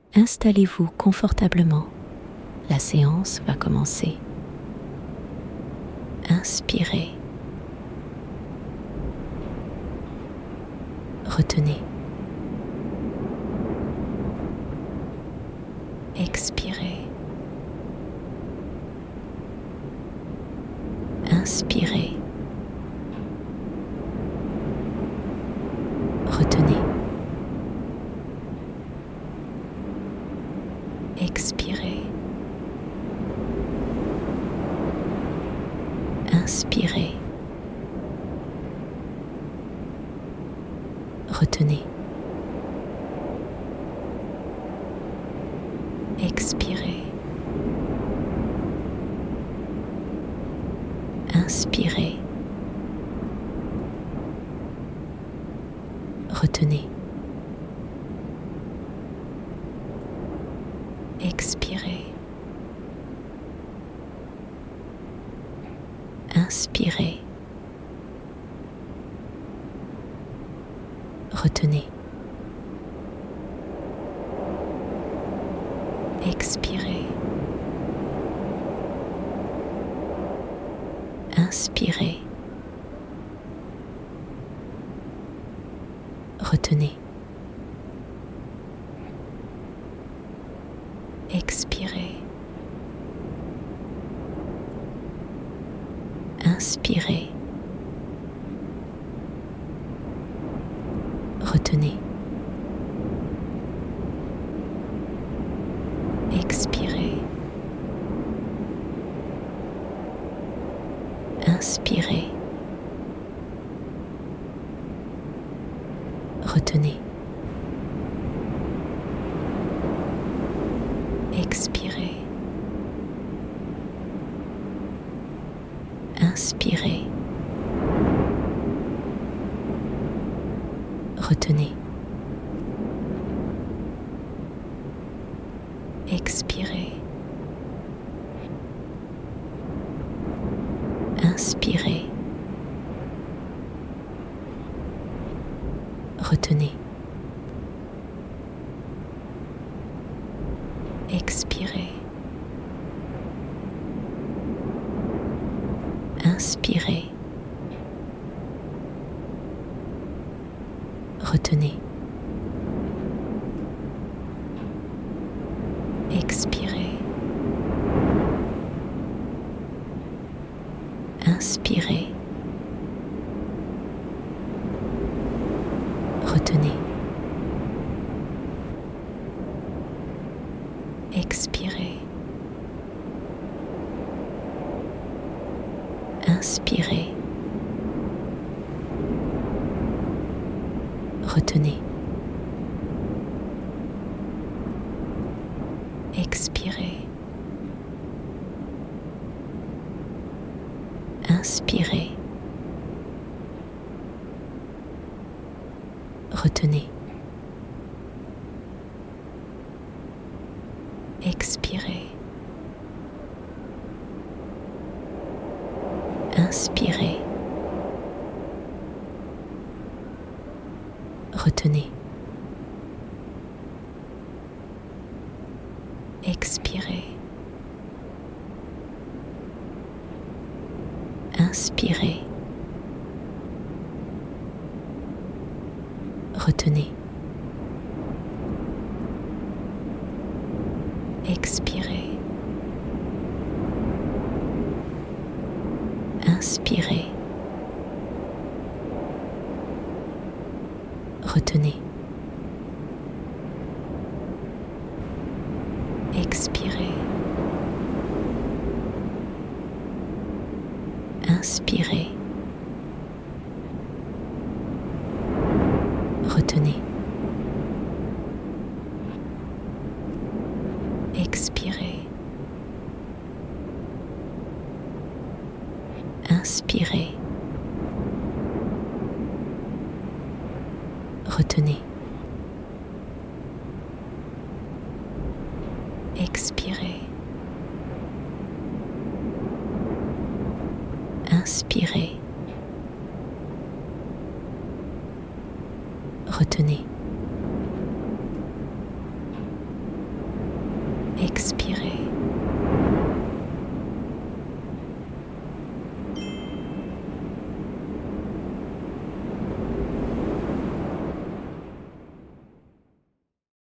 Installez-vous confortablement. La séance va commencer. Inspirez. Retenez. Expirez. Inspirez. Retenez. Expirez. Inspirez. Retenez. Expirez. Inspirez. Retenez. Expirez. Inspirez. Retenez. Expirez. Inspirez. Retenez. Expirez. Inspirez. Retenez. Expirez. Inspirez. Retenez. Expirez. Inspirez. Retenez. Expirez. Inspirez. Retenez. Expirez. Inspirez. Retenez. Expirez. Inspirez. Retenez. Expirez. Inspirez. Retenez. Expirez. Inspirez. Retenez. Expirez. Inspirez. Retenez. Expirez. Inspirez. Retenez. Expirez. Inspirez. Retenez. Expirez. Inspirez. Retenez. Expirez. Inspirez. Retenez. Expirez. Inspirez. Retenez. expirez.